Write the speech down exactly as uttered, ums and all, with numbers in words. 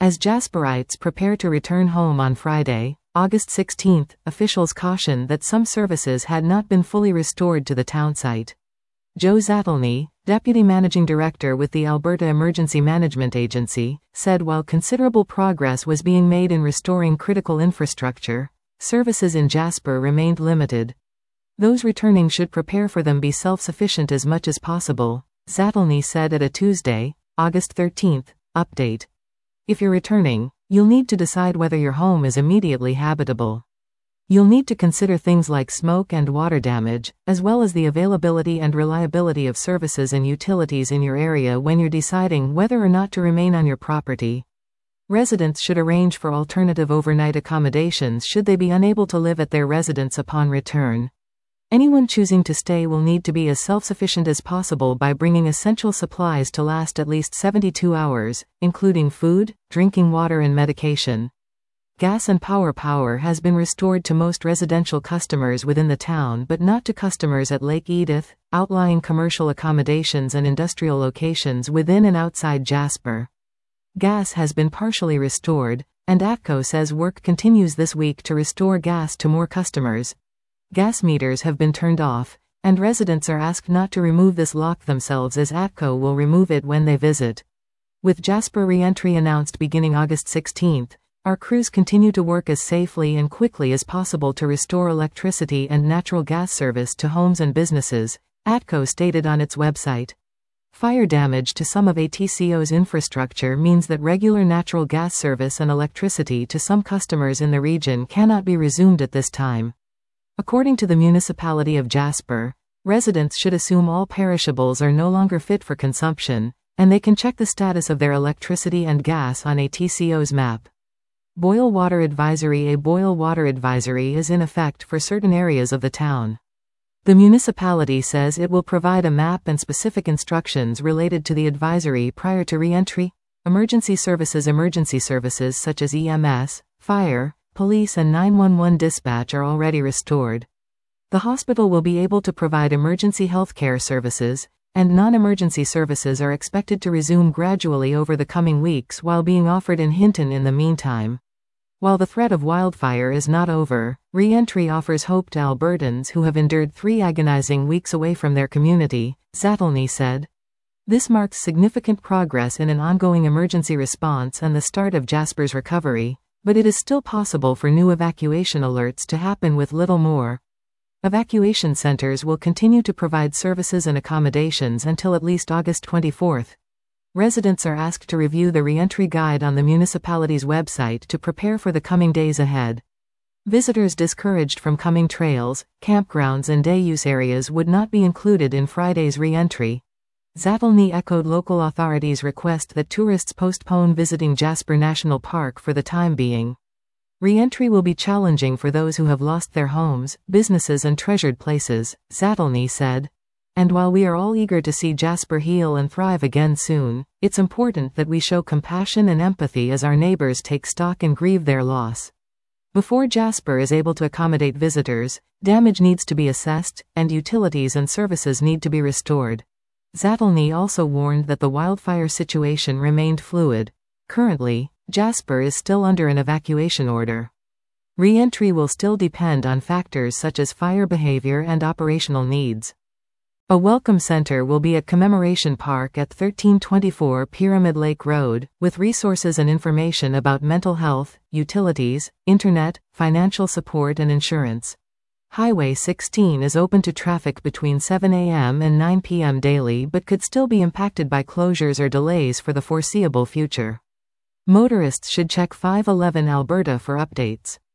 As Jasperites prepare to return home on Friday, August sixteenth, officials cautioned that some services had not been fully restored to the townsite. Joe Zatlny, deputy managing director with the Alberta Emergency Management Agency, said while considerable progress was being made in restoring critical infrastructure, services in Jasper remained limited. Those returning should prepare for them be self-sufficient as much as possible, Zatlny said at a Tuesday, August thirteenth, update. If you're returning, you'll need to decide whether your home is immediately habitable. You'll need to consider things like smoke and water damage, as well as the availability and reliability of services and utilities in your area when you're deciding whether or not to remain on your property. Residents should arrange for alternative overnight accommodations should they be unable to live at their residence upon return. Anyone choosing to stay will need to be as self-sufficient as possible by bringing essential supplies to last at least seventy-two hours, including food, drinking water and medication. Gas and power power has been restored to most residential customers within the town but not to customers at Lake Edith, outlying commercial accommodations and industrial locations within and outside Jasper. Gas has been partially restored, and ATCO says work continues this week to restore gas to more customers. Gas meters have been turned off, and residents are asked not to remove this lock themselves as ATCO will remove it when they visit. With Jasper re-entry announced beginning August sixteenth, our crews continue to work as safely and quickly as possible to restore electricity and natural gas service to homes and businesses, ATCO stated on its website. Fire damage to some of ATCO's infrastructure means that regular natural gas service and electricity to some customers in the region cannot be resumed at this time. According to the municipality of Jasper, residents should assume all perishables are no longer fit for consumption, and they can check the status of their electricity and gas on ATCO's map. Boil water advisory. A boil water advisory is in effect for certain areas of the town. The municipality says it will provide a map and specific instructions related to the advisory prior to re-entry. Emergency services. Emergency services such as E M S, fire, police and nine one one dispatch are already restored. The hospital will be able to provide emergency healthcare services, and non-emergency services are expected to resume gradually over the coming weeks while being offered in Hinton in the meantime. While the threat of wildfire is not over, re-entry offers hope to Albertans who have endured three agonizing weeks away from their community, Zatlny said. This marks significant progress in an ongoing emergency response and the start of Jasper's recovery, but it is still possible for new evacuation alerts to happen with little more. Evacuation centers will continue to provide services and accommodations until at least August twenty-fourth. Residents are asked to review the re-entry guide on the municipality's website to prepare for the coming days ahead. Visitors discouraged from coming trails, campgrounds and day-use areas would not be included in Friday's re-entry. Zatlny echoed local authorities' request that tourists postpone visiting Jasper National Park for the time being. Re-entry will be challenging for those who have lost their homes, businesses and treasured places, Zatlny said. And while we are all eager to see Jasper heal and thrive again soon, it's important that we show compassion and empathy as our neighbors take stock and grieve their loss. Before Jasper is able to accommodate visitors, damage needs to be assessed, and utilities and services need to be restored. Zatlny also warned that the wildfire situation remained fluid. Currently, Jasper is still under an evacuation order. Re-entry will still depend on factors such as fire behavior and operational needs. A welcome center will be at Commemoration Park at thirteen twenty-four Pyramid Lake Road, with resources and information about mental health, utilities, internet, financial support and insurance. Highway sixteen is open to traffic between seven a m and nine p m daily but could still be impacted by closures or delays for the foreseeable future. Motorists should check five eleven Alberta for updates.